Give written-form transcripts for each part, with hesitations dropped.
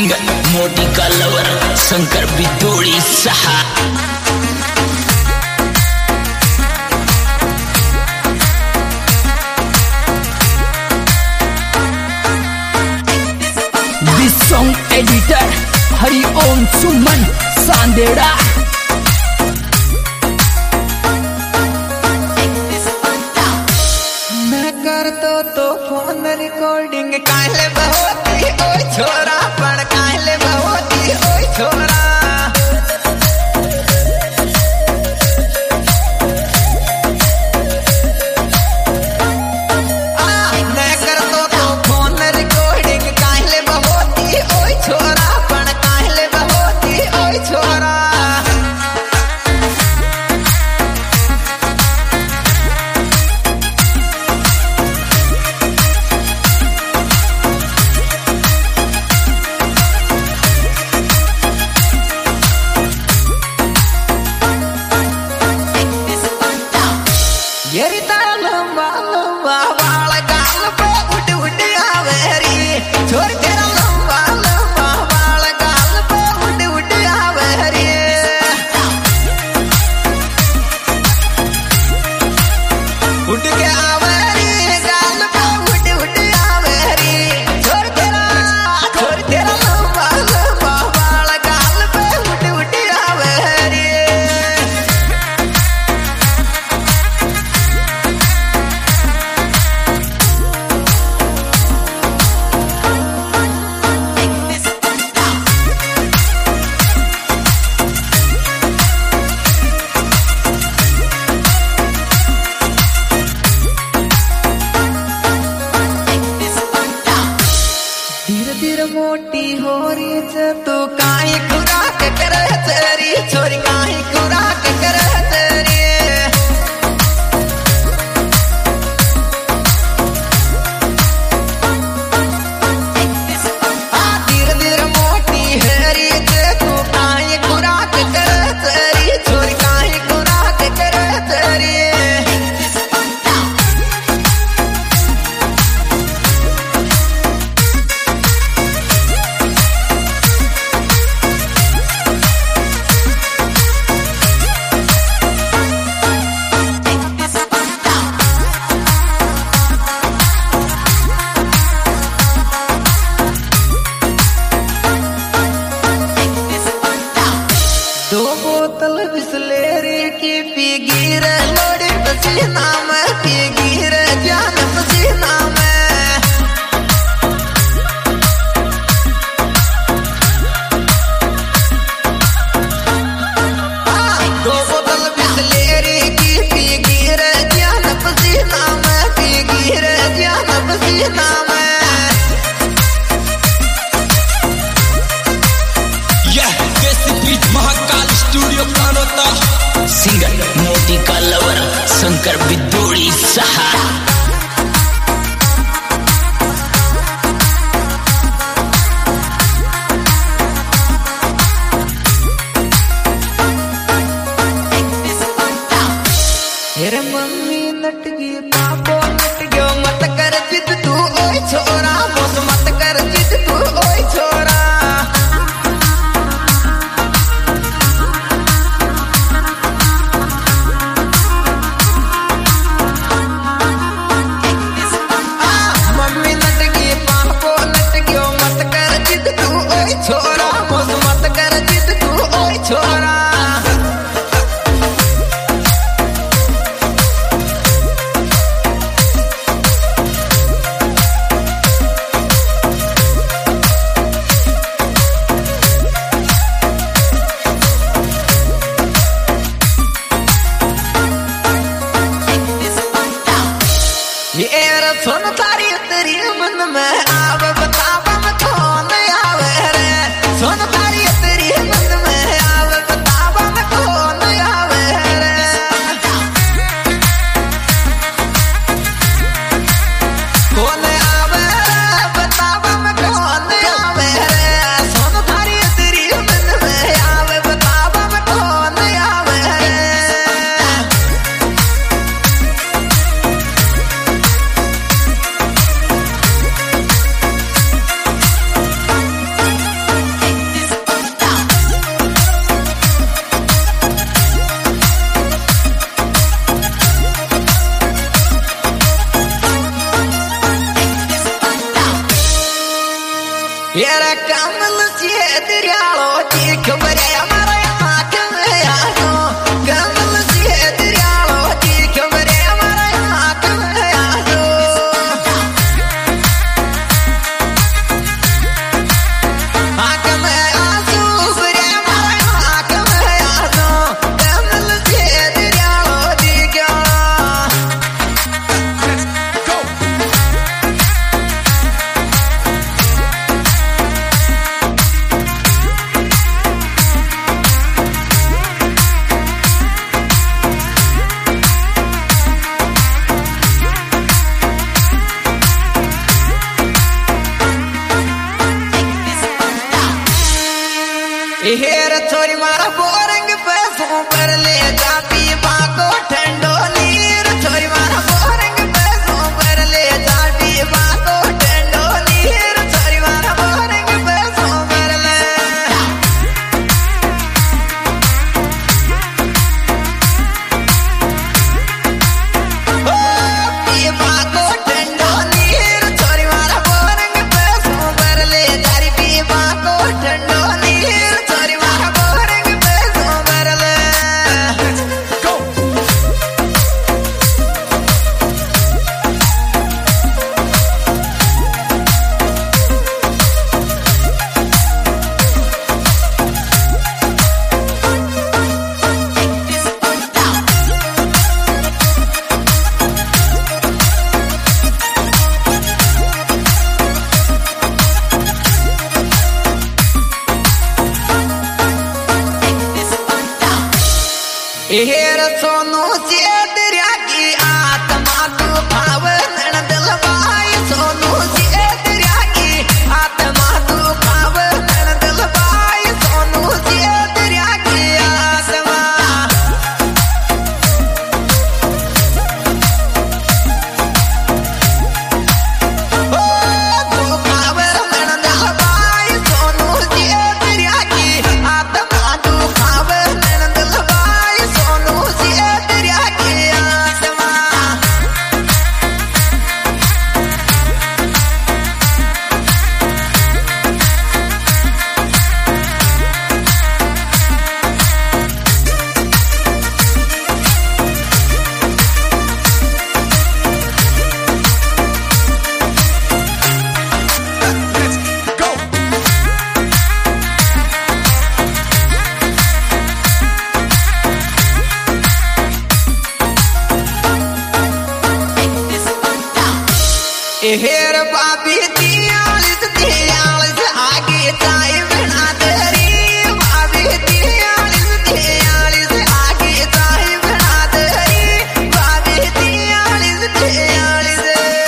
Singer मोटी का lover Shankar Bidodi सहा। This song editor Hariom Suman Sandeda. मैं कर तो फोन रिकॉर्डिंग काहे बहुती ओए छोरा पण काहे बहुती ओए छोरा। मैं कर तो फोन रिकॉर्डिंग काहे बहुती ओए छोरा पण काहे बहुती ओए छोरा। येरी तारा लंबा लंबा बाल गाल पे उड़ उड़ आवे री छोर तेरा लंबा लंबा बाल गाल पे उड़ उड़ आवे री। उड़ के आवे री गाल पे उड़ उड़ आवे री छोर तेरा लंबा लंबा बाल गाल पे उड़ उड़ आवे री। धीरे धीरे मोटी हो रही है तू काहे खुराक करे तेरी छोरी काहे खुराक करे तेरी। धीरे धीरे मोटी है रही है तू काहे खुराक करे तेरी छोरी काहे खुराक करे तेरी। दो बोतल बिस्लेरी की पी गिर लोड़ी पसीना में पी गिर जान पसीना में। दो बोतल बिस्लेरी की पी गिर जान पसीना में पी गिर जान पसीना में। यह देसी बीट महाकाल स्टूडियो प्रणोता सिंगर मोटी का लवर शंकर बिदोड़ी सहा। तेरे मम्मी नट गई पापो नट गयो मत कर जिद तू ओए छोरा बोस मत कर जिद तू ओए छोरा। मम्मी नट गई पापो नट गयो मत कर जिद तू ओए छोरा बोस मत कर जिद तू ओए छोरा। ये रसोन तारी तेरी मन में आवे बतावा में कौन आवे रे सोन तारी तेरी मन में आवे बतावा में कौन आवे रे। कौन आवे रे बतावा में कौन आवे रे सोन तारी तेरी मन में आवे बतावा में कौन आवे रे। कमल से दरियालो की खबर हमारे हाथ में आसो कमल से दरियालो की खबर हमारे हाथ में आसो हाथ में आसो बरे हमारे हाथ में आसो कमल से दरियालो की हेर छोरी मारा बोरंग पैसों पर ले जाती बाको ठंडो नीर छोरी मारा बोरंग पैसों पर ले जाती बाको ठंडो नीर छोरी मारा बोरंग पैसों पर ले ओ ये बाको ठंडो नीर छोरी मारा बोरंग पैसों पर ले जाती बाको ठंडो नीर हेर सोनू से दरिया की आत्मा तू पावन दिलवाई सोनू से दरिया की आत्मा तू पावन दिलवाई सोनू से दरिया की आत्मा ओ तू पावन दिलवाई सोनू से दरिया की आत्मा तू पावन दिलवाई सोनू से दरिया की आत्मा हेर बाबी दियालिस दियालिस आगे जाए बिना तेरी बाबी दियालिस दियालिस आगे जाए बिना तेरी बाबी दियालिस दियालिस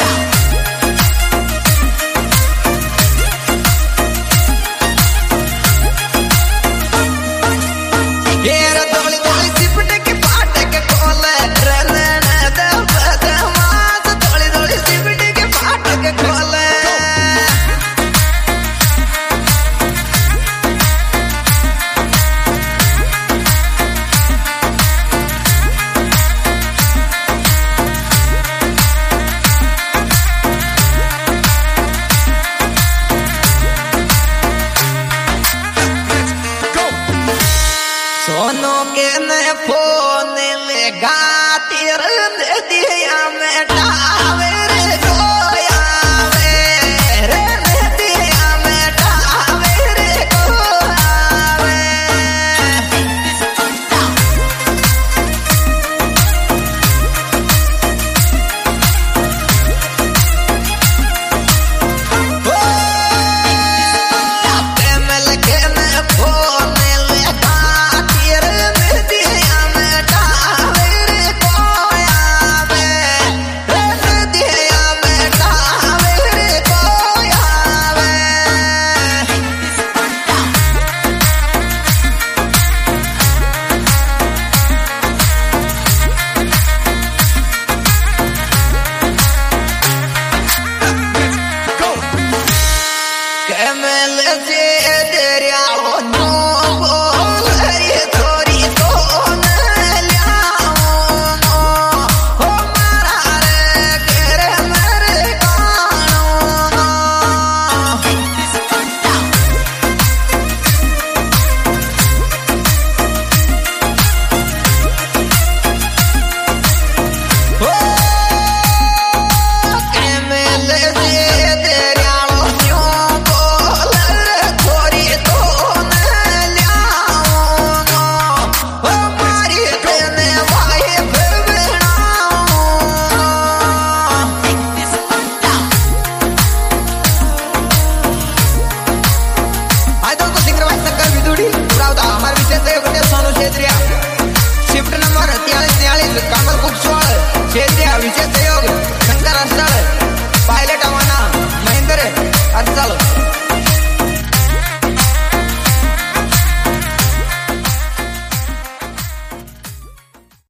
हेर दोली दोली सिपट के पाट के कोले रलन दब दमास दोली दोली सिपट के पाट के कोले सोनू के ने फोन लगा तेरे दिया में